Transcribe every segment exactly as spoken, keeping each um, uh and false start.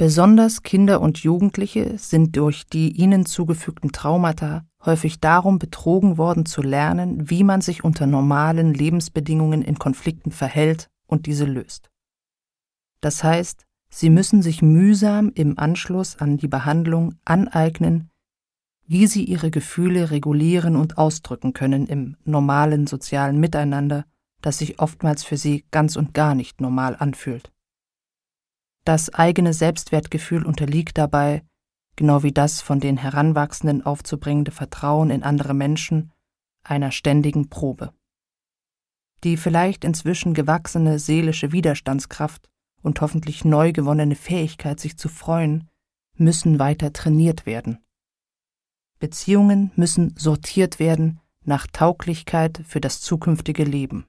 Besonders Kinder und Jugendliche sind durch die ihnen zugefügten Traumata häufig darum betrogen worden zu lernen, wie man sich unter normalen Lebensbedingungen in Konflikten verhält und diese löst. Das heißt, sie müssen sich mühsam im Anschluss an die Behandlung aneignen, wie sie ihre Gefühle regulieren und ausdrücken können im normalen sozialen Miteinander, das sich oftmals für sie ganz und gar nicht normal anfühlt. Das eigene Selbstwertgefühl unterliegt dabei, genau wie das von den Heranwachsenden aufzubringende Vertrauen in andere Menschen, einer ständigen Probe. Die vielleicht inzwischen gewachsene seelische Widerstandskraft und hoffentlich neu gewonnene Fähigkeit, sich zu freuen, müssen weiter trainiert werden. Beziehungen müssen sortiert werden nach Tauglichkeit für das zukünftige Leben.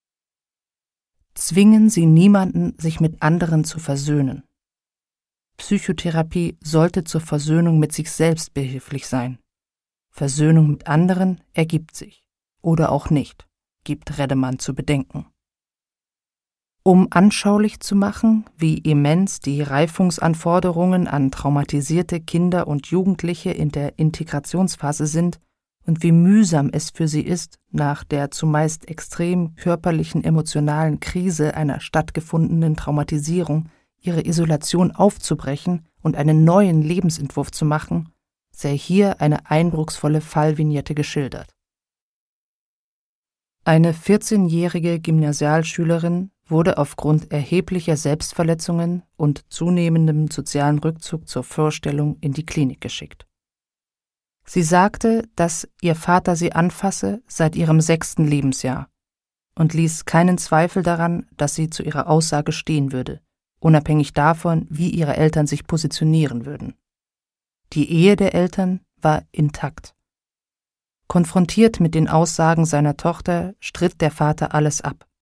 Zwingen Sie niemanden, sich mit anderen zu versöhnen. Psychotherapie sollte zur Versöhnung mit sich selbst behilflich sein. Versöhnung mit anderen ergibt sich, oder auch nicht, gibt Reddemann zu bedenken. Um anschaulich zu machen, wie immens die Reifungsanforderungen an traumatisierte Kinder und Jugendliche in der Integrationsphase sind und wie mühsam es für sie ist, nach der zumeist extrem körperlichen, emotionalen Krise einer stattgefundenen Traumatisierung ihre Isolation aufzubrechen und einen neuen Lebensentwurf zu machen, sei hier eine eindrucksvolle Fallvignette geschildert. Eine vierzehnjährige Gymnasialschülerin wurde aufgrund erheblicher Selbstverletzungen und zunehmendem sozialen Rückzug zur Vorstellung in die Klinik geschickt. Sie sagte, dass ihr Vater sie anfasse seit ihrem sechsten Lebensjahr und ließ keinen Zweifel daran, dass sie zu ihrer Aussage stehen würde, unabhängig davon, wie ihre Eltern sich positionieren würden. Die Ehe der Eltern war intakt. Konfrontiert mit den Aussagen seiner Tochter, stritt der Vater alles ab,